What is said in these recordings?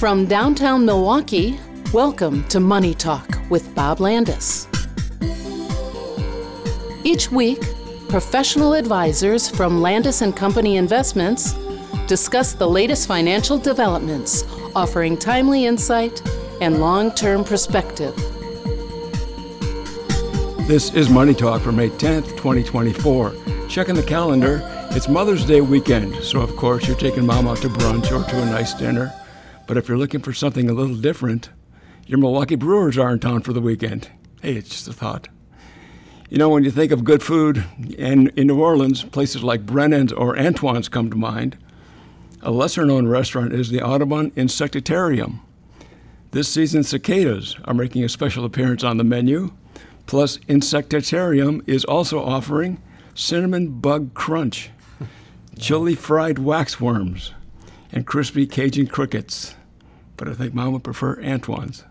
From downtown Milwaukee, welcome to Money Talk with Bob Landis. Each week, professional advisors from Landis & Company Investments discuss the latest financial developments, offering timely insight and long-term perspective. This is Money Talk for May 10th, 2024. Checking the calendar, it's Mother's Day weekend, so of course you're taking mom out to brunch or to a nice dinner. But if you're looking for something a little different, your Milwaukee Brewers are in town for the weekend. Hey, it's just a thought. You know, when you think of good food and in New Orleans, places like Brennan's or Antoine's come to mind. A lesser-known restaurant is the Audubon Insectarium. This season, cicadas are making a special appearance on the menu. Plus, Insectarium is also offering cinnamon bug crunch, chili fried waxworms, and crispy Cajun crickets. But I think Mom would prefer Antoine's.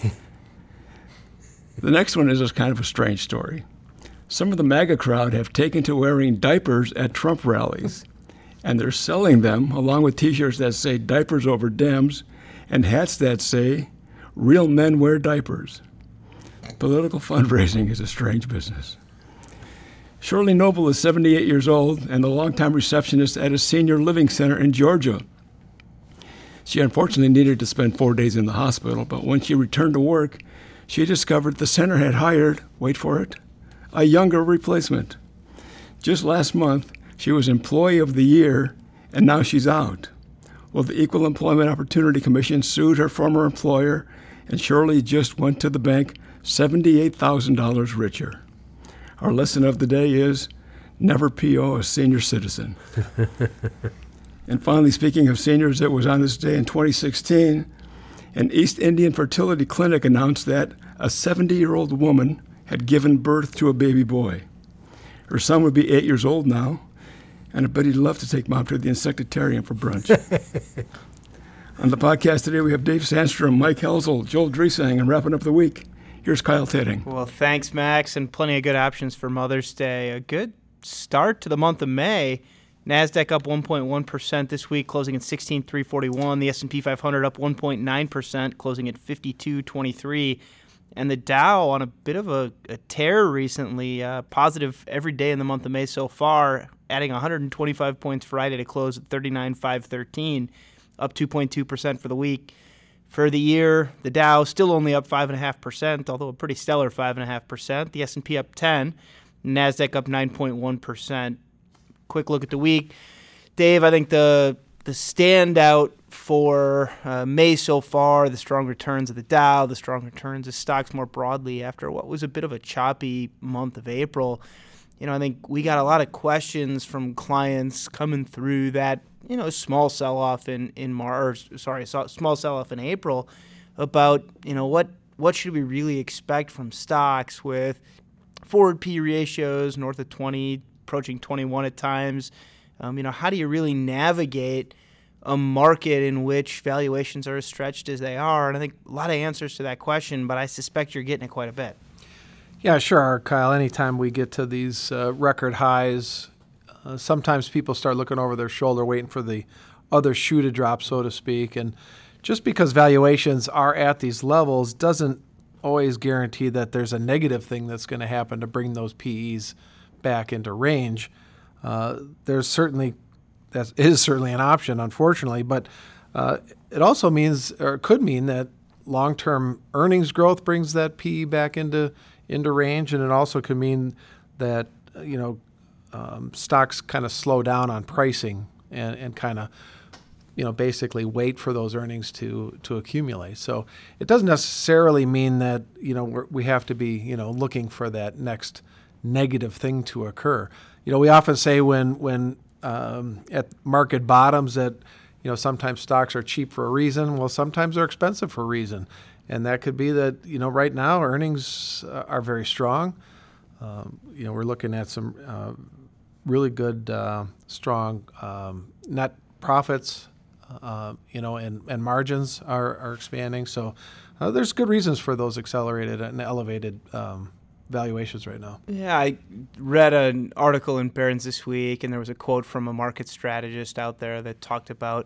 The next one is kind of a strange story. Some of the MAGA crowd have taken to wearing diapers at Trump rallies, and they're selling them along with T-shirts that say diapers over Dems and hats that say real men wear diapers. Political fundraising is a strange business. Shirley Noble is 78 years old and the longtime receptionist at a senior living center in Georgia. She unfortunately needed to spend 4 days in the hospital, but when she returned to work, she discovered the center had hired, wait for it, a younger replacement. Just last month, she was Employee of the Year, and now she's out. Well, the Equal Employment Opportunity Commission sued her former employer, and Shirley just went to the bank $78,000 richer. Our lesson of the day is never PO a senior citizen. And finally, speaking of seniors, it was on this day in 2016, an East Indian fertility clinic announced that a 70-year-old woman had given birth to a baby boy. Her son would be 8 years old now, and I bet he'd love to take Mom to the Insectarium for brunch. On the podcast today, we have Dave Sandstrom, Mike Helsel, Joel Dresang, and wrapping up the week, here's Kyle Titting. Well, thanks, Max, and plenty of good options for Mother's Day. A good start to the month of May. NASDAQ up 1.1% this week, closing at 16,341. The S&P 500 up 1.9%, closing at 5223. And the Dow on a bit of a tear recently, positive every day in the month of May so far, adding 125 points Friday to close at 39,513, up 2.2% for the week. For the year, the Dow still only up 5.5%, although a pretty stellar 5.5%. The S&P up 10%, NASDAQ up 9.1%. Quick look at the week. Dave, I think the standout for May so far, the strong returns of the Dow, the strong returns of stocks more broadly after what was a bit of a choppy month of April. You know, I think we got a lot of questions from clients coming through that, you know, small sell-off in small sell-off in April about, you know, what should we really expect from stocks with forward P ratios north of 20, approaching 21 at times. You know, how do you really navigate a market in which valuations are as stretched as they are? And I think a lot of answers to that question, but I suspect you're getting it quite a bit. Yeah, sure, Kyle. Anytime we get to these record highs, sometimes people start looking over their shoulder, waiting for the other shoe to drop, so to speak. And just because valuations are at these levels doesn't always guarantee that there's a negative thing that's going to happen to bring those PEs back into range. That is certainly an option, unfortunately, but it also means, or could mean, that long-term earnings growth brings that PE back into range, and it also could mean that stocks kind of slow down on pricing and kind of basically wait for those earnings to accumulate. So it doesn't necessarily mean that we have to be looking for that next negative thing to occur. We often say when at market bottoms that sometimes stocks are cheap for a reason. Well, sometimes they're expensive for a reason, and that could be that right now earnings are very strong. We're looking at some really good strong net profits. And margins are expanding. So there's good reasons for those accelerated and elevated valuations right now. Yeah, I read an article in Barron's this week, and there was a quote from a market strategist out there that talked about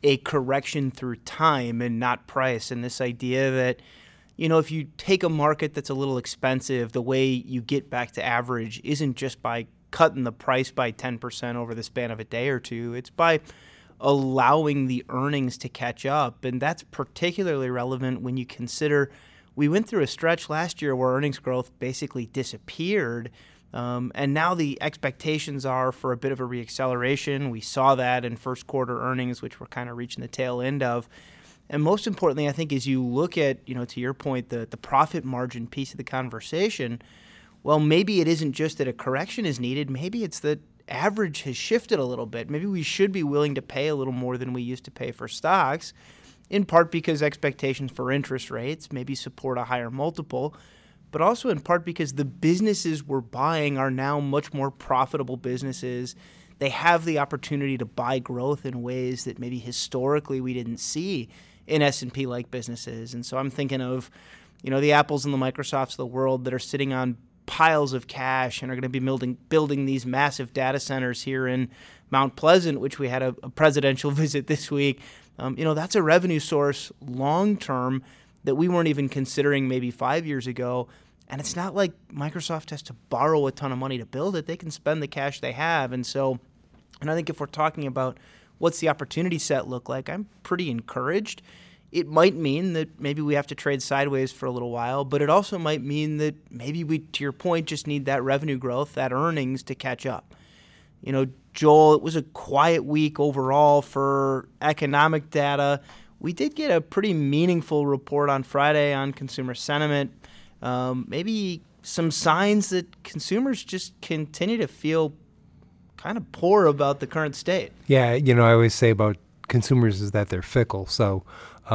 a correction through time and not price. And this idea that, if you take a market that's a little expensive, the way you get back to average isn't just by cutting the price by 10% over the span of a day or two. It's by allowing the earnings to catch up. And that's particularly relevant when you consider we went through a stretch last year where earnings growth basically disappeared. And now the expectations are for a bit of a reacceleration. We saw that in first quarter earnings, which we're kind of reaching the tail end of. And most importantly, I think, as you look at, to your point, the profit margin piece of the conversation, well, maybe it isn't just that a correction is needed. Maybe it's that average has shifted a little bit. Maybe we should be willing to pay a little more than we used to pay for stocks, in part because expectations for interest rates maybe support a higher multiple, but also in part because the businesses we're buying are now much more profitable businesses. They have the opportunity to buy growth in ways that maybe historically we didn't see in S&P-like businesses. And so I'm thinking of, the Apples and the Microsofts of the world that are sitting on piles of cash and are going to be building these massive data centers here in Mount Pleasant, which we had a presidential visit this week. That's a revenue source long-term that we weren't even considering maybe 5 years ago. And it's not like Microsoft has to borrow a ton of money to build it. They can spend the cash they have. And so, I think if we're talking about what's the opportunity set look like, I'm pretty encouraged. It might mean that maybe we have to trade sideways for a little while, but it also might mean that maybe we, to your point, just need that revenue growth, that earnings to catch up. Joel, it was a quiet week overall for economic data. We did get a pretty meaningful report on Friday on consumer sentiment. Maybe some signs that consumers just continue to feel kind of poor about the current state. Yeah, I always say about consumers is that they're fickle. So,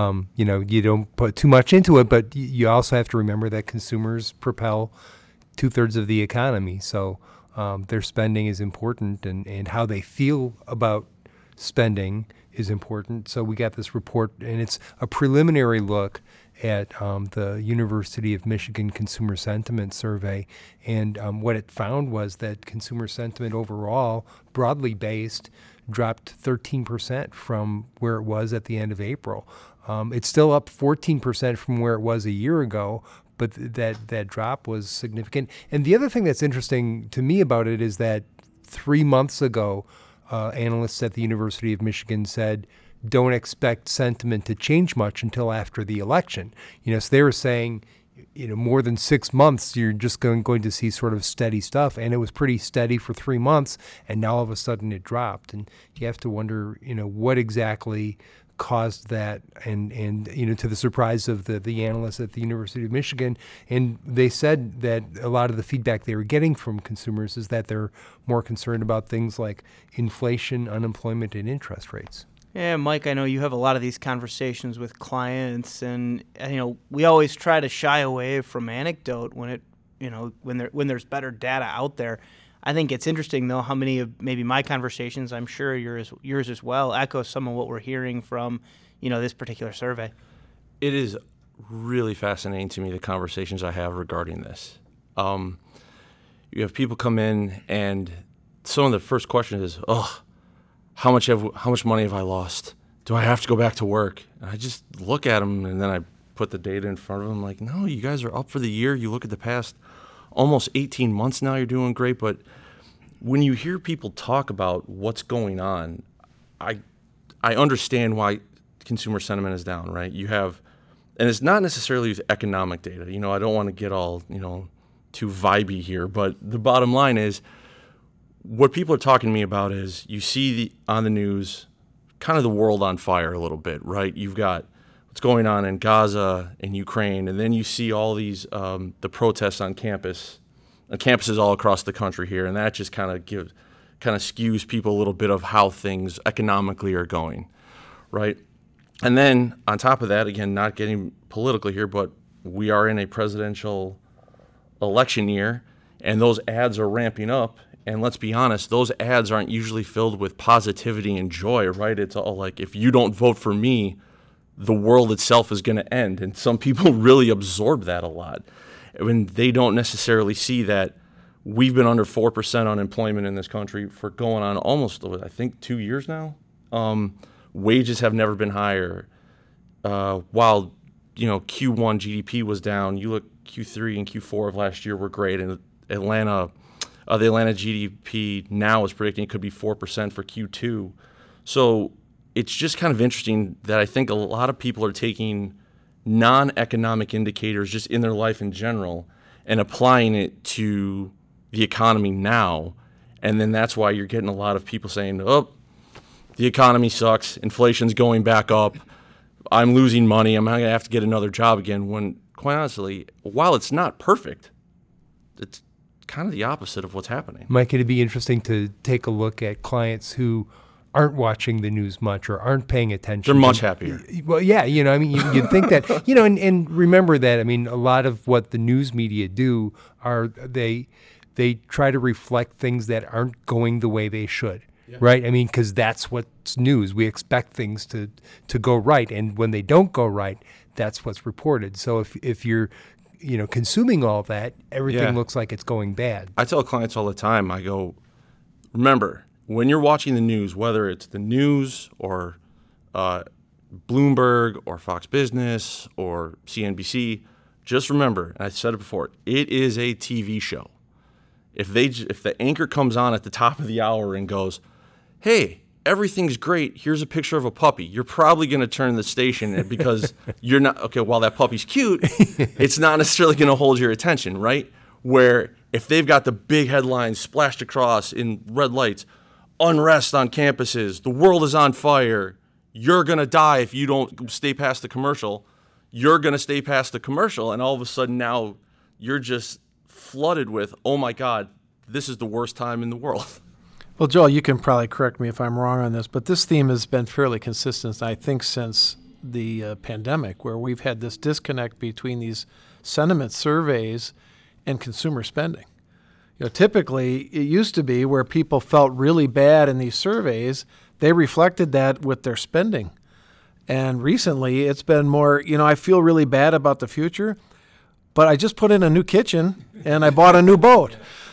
you don't put too much into it, but you also have to remember that consumers propel 2/3 of the economy. So their spending is important, and how they feel about spending is important. So we got this report, and it's a preliminary look at the University of Michigan Consumer Sentiment Survey. And what it found was that consumer sentiment overall, broadly based, dropped 13% from where it was at the end of April. It's still up 14% from where it was a year ago, but that drop was significant. And the other thing that's interesting to me about it is that 3 months ago, analysts at the University of Michigan said, don't expect sentiment to change much until after the election. So they were saying, more than 6 months, you're just going to see sort of steady stuff. And it was pretty steady for 3 months, and now all of a sudden it dropped. And you have to wonder, what exactly caused that, and to the surprise of the analysts at the University of Michigan. And they said that a lot of the feedback they were getting from consumers is that they're more concerned about things like inflation, unemployment, and interest rates. Yeah, Mike, I know you have a lot of these conversations with clients, and we always try to shy away from anecdote when there's better data out there. I think it's interesting, though, how many of maybe my conversations, I'm sure yours as well, echo some of what we're hearing from, this particular survey. It is really fascinating to me, the conversations I have regarding this. You have people come in, and some of the first questions is, how much money have I lost? Do I have to go back to work? And I just look at them, and then I put the data in front of them. Like, no, you guys are up for the year. You look at the past almost 18 months now, you're doing great. But when you hear people talk about what's going on, I understand why consumer sentiment is down, right? You have, and it's not necessarily economic data. I don't want to get all, too vibey here, but the bottom line is, what people are talking to me about is you see on the news kind of the world on fire a little bit, right? You've got what's going on in Gaza and Ukraine, and then you see all these the protests on campuses all across the country here, and that just kind of skews people a little bit of how things economically are going, right? And then on top of that, again, not getting political here, but we are in a presidential election year, and those ads are ramping up. And let's be honest, those ads aren't usually filled with positivity and joy, right? It's all like, if you don't vote for me, the world itself is going to end. And some people really absorb that a lot. When they don't necessarily see that we've been under 4% unemployment in this country for going on almost, I think, 2 years now. Wages have never been higher. While Q1 GDP was down, you look Q3 and Q4 of last year were great, and the Atlanta GDP now is predicting it could be 4% for Q2. So it's just kind of interesting that I think a lot of people are taking non-economic indicators just in their life in general and applying it to the economy now. And then that's why you're getting a lot of people saying, oh, the economy sucks, inflation's going back up, I'm losing money, I'm going to have to get another job again, when quite honestly, while it's not perfect, it's kind of the opposite of what's happening. Mike, it'd be interesting to take a look at clients who aren't watching the news much or aren't paying attention. They're much happier. Well, yeah, you'd think that, and remember that, a lot of what the news media do are they try to reflect things that aren't going the way they should, right? Because that's what's news. We expect things to go right, and when they don't go right, that's what's reported. So if you're consuming all that, everything looks like it's going bad. I tell clients all the time, I go, remember, when you're watching the news, whether it's the news or Bloomberg or Fox Business or CNBC, just remember, and I said it before, it is a TV show. If the anchor comes on at the top of the hour and goes, hey, everything's great, here's a picture of a puppy, you're probably going to turn the station because you're not, okay, while that puppy's cute, it's not necessarily going to hold your attention, right? Where if they've got the big headlines splashed across in red lights, unrest on campuses, the world is on fire, you're going to die if you don't stay past the commercial, you're going to stay past the commercial, and all of a sudden now you're just flooded with, oh my God, this is the worst time in the world. Well, Joel, you can probably correct me if I'm wrong on this, but this theme has been fairly consistent, I think, since the pandemic, where we've had this disconnect between these sentiment surveys and consumer spending. Typically, it used to be where people felt really bad in these surveys, they reflected that with their spending. And recently, it's been more, I feel really bad about the future, but I just put in a new kitchen and I bought a new boat.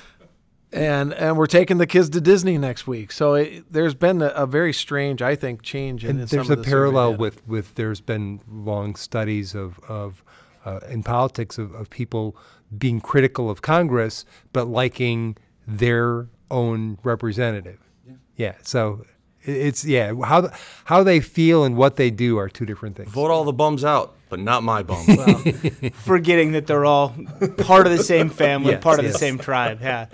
And we're taking the kids to Disney next week. So there's been a very strange, I think, change in some of the there's a parallel with there's been long studies of in politics of people being critical of Congress but liking their own representative. Yeah. So it's how they feel and what they do are two different things. Vote all the bums out, but not my bum. Well, forgetting that they're all part of the same family, part of the same tribe. Yeah.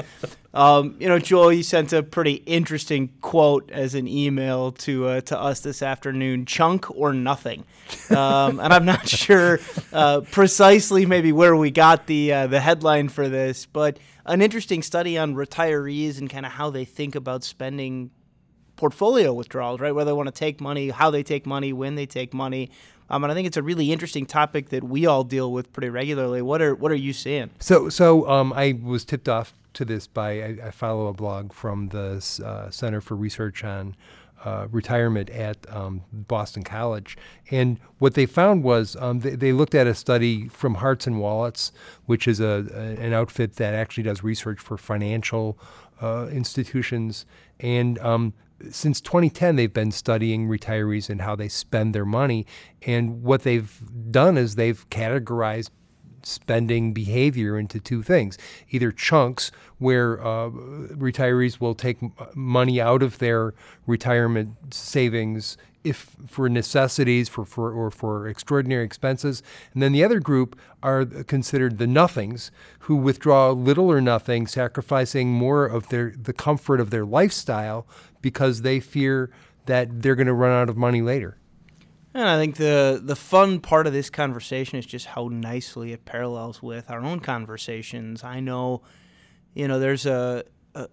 Joel, you sent a pretty interesting quote as an email to us this afternoon, chunk or nothing. And I'm not sure precisely maybe where we got the headline for this, but an interesting study on retirees and kind of how they think about spending portfolio withdrawals, right? Whether they want to take money, how they take money, when they take money. And I think it's a really interesting topic that we all deal with pretty regularly. What are you seeing? So I was tipped off to this by I follow a blog from the Center for Research on Retirement at Boston College, and what they found was they looked at a study from Hearts and Wallets, which is an outfit that actually does research for financial institutions, and since 2010, they've been studying retirees and how they spend their money. And what they've done is they've categorized spending behavior into two things. Either chunks, where retirees will take money out of their retirement savings if for necessities, for extraordinary expenses. And then the other group are considered the nothings, who withdraw little or nothing, sacrificing more of the comfort of their lifestyle because they fear that they're going to run out of money later. And I think the fun part of this conversation is just how nicely it parallels with our own conversations. I know, there's a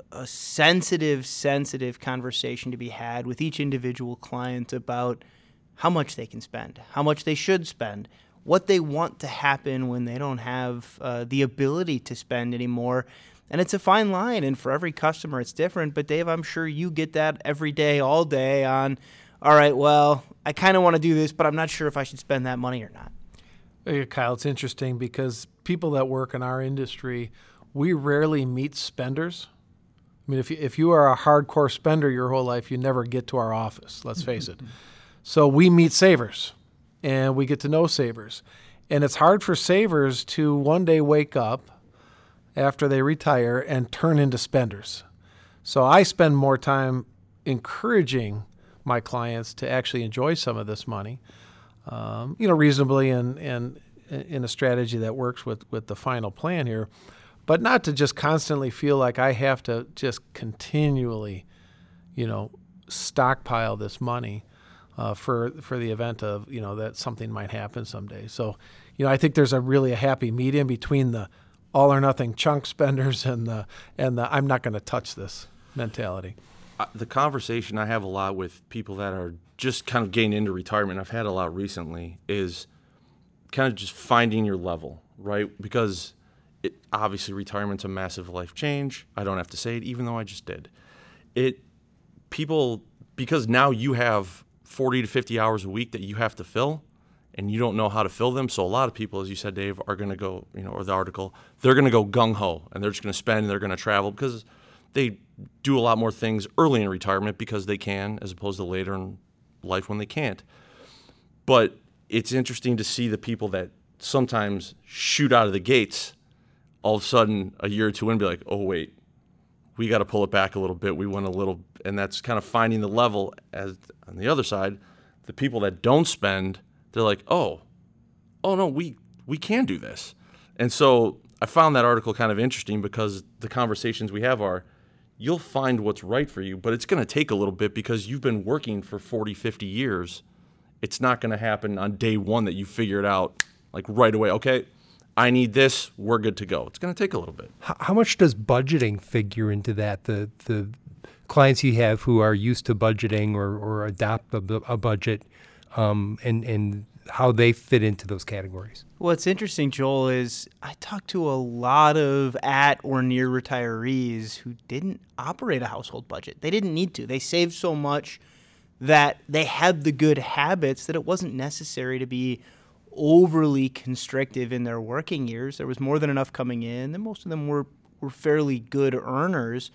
sensitive conversation to be had with each individual client about how much they can spend, how much they should spend, what they want to happen when they don't have the ability to spend anymore. And it's a fine line, and for every customer it's different. But Dave, I'm sure you get that every day, all day on, all right, well, I kind of want to do this, but I'm not sure if I should spend that money or not. Hey, Kyle, it's interesting because people that work in our industry, we rarely meet spenders. I mean, if you are a hardcore spender your whole life, you never get to our office, let's face it. So we meet savers and we get to know savers. And it's hard for savers to one day wake up after they retire and turn into spenders. So I spend more time encouraging my clients to actually enjoy some of this money, reasonably and in a strategy that works with the final plan here, but not to just constantly feel like I have to just continually, stockpile this money for the event of, that something might happen someday. So, I think there's a happy medium between the all or nothing chunk spenders and the I'm not going to touch this mentality. The conversation I have a lot with people that are just kind of getting into retirement, I've had a lot recently, is kind of just finding your level, right? Because obviously retirement's a massive life change. I don't have to say it, even though I just did. Because now you have 40 to 50 hours a week that you have to fill, and you don't know how to fill them. So a lot of people, as you said, Dave, are going to go, or the article, they're going to go gung-ho, and they're just going to spend, and they're going to travel, because they do a lot more things early in retirement because they can, as opposed to later in life when they can't. But it's interesting to see the people that sometimes shoot out of the gates, all of a sudden a year or two in, and be like, oh, wait, we got to pull it back a little bit. We went a little, and that's kind of finding the level. As on the other side, the people that don't spend, they're like, oh no, we can do this. And so I found that article kind of interesting because the conversations we have are, you'll find what's right for you, but it's going to take a little bit because you've been working for 40, 50 years. It's not going to happen on day one that you figure it out like right away. Okay, I need this, we're good to go. It's going to take a little bit. How much does budgeting figure into that? The clients you have who are used to budgeting or adopt a budget, and how they fit into those categories? What's interesting, Joel, is I talked to a lot of at or near retirees who didn't operate a household budget. They didn't need to. They saved so much that they had the good habits that it wasn't necessary to be overly constrictive in their working years. There was more than enough coming in, and most of them were fairly good earners.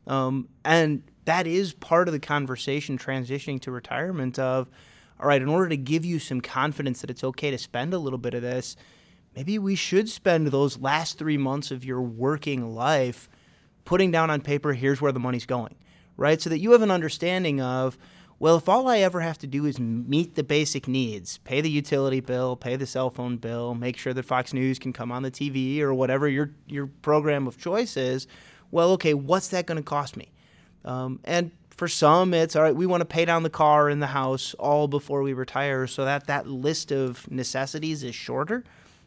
And that is part of the conversation transitioning to retirement of, all right, in order to give you some confidence that it's okay to spend a little bit of this, maybe we should spend those last 3 months of your working life putting down on paper, here's where the money's going, right? So that you have an understanding of, well, if all I ever have to do is meet the basic needs, pay the utility bill, pay the cell phone bill, make sure that Fox News can come on the TV or whatever your program of choice is, well, okay, what's that going to cost me? And for some, it's, all right, we want to pay down the car and the house all before we retire so that list of necessities is shorter.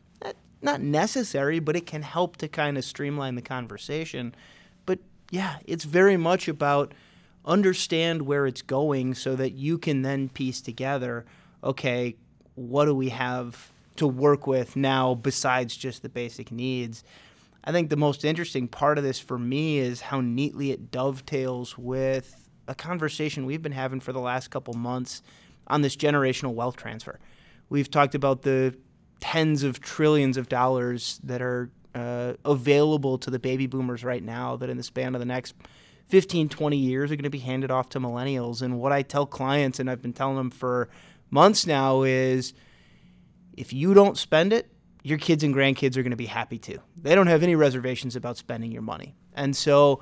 Not necessary, but it can help to kind of streamline the conversation. But yeah, it's very much about understand where it's going so that you can then piece together, okay, what do we have to work with now besides just the basic needs? I think the most interesting part of this for me is how neatly it dovetails with a conversation we've been having for the last couple months on this generational wealth transfer. We've talked about the tens of trillions of dollars that are available to the baby boomers right now that in the span of the next 15, 20 years are going to be handed off to millennials. And what I tell clients, and I've been telling them for months now, is if you don't spend it, your kids and grandkids are going to be happy too. They don't have any reservations about spending your money. And so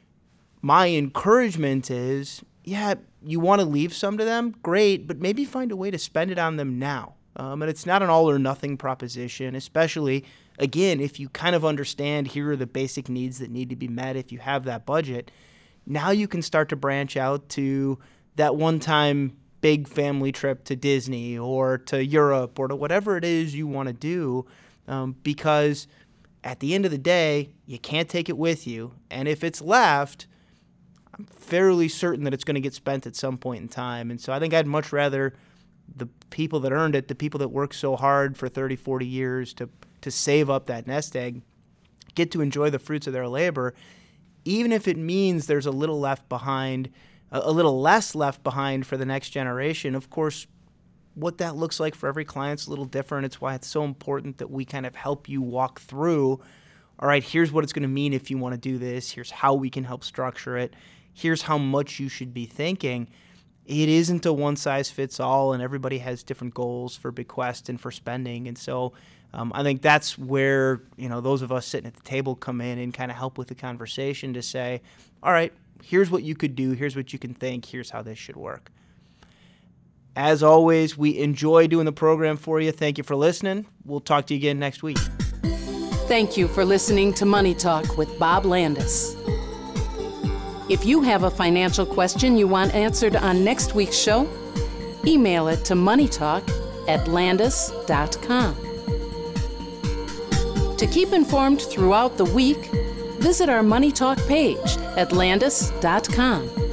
my encouragement is, yeah, you want to leave some to them, great, but maybe find a way to spend it on them now. And it's not an all or nothing proposition, especially, again, if you kind of understand here are the basic needs that need to be met if you have that budget. Now you can start to branch out to that one-time big family trip to Disney or to Europe or to whatever it is you want to do, because at the end of the day, you can't take it with you. And if it's left, I'm fairly certain that it's going to get spent at some point in time. And so I think I'd much rather the people that earned it, the people that worked so hard for 30, 40 years to save up that nest egg, get to enjoy the fruits of their labor, even if it means there's a little left behind, a little less left behind for the next generation. Of course, what that looks like for every client's a little different. It's why it's so important that we kind of help you walk through, all right, here's what it's going to mean if you want to do this. Here's how we can help structure it. Here's how much you should be thinking. it isn't a one-size-fits-all, and everybody has different goals for bequest and for spending. And so I think that's where, those of us sitting at the table come in and kind of help with the conversation to say, all right, here's what you could do, here's what you can think, here's how this should work. As always, we enjoy doing the program for you. Thank you for listening. We'll talk to you again next week. Thank you for listening to Money Talk with Bob Landis. If you have a financial question you want answered on next week's show, email it to moneytalk@landis.com. To keep informed throughout the week, visit our Money Talk page at landis.com.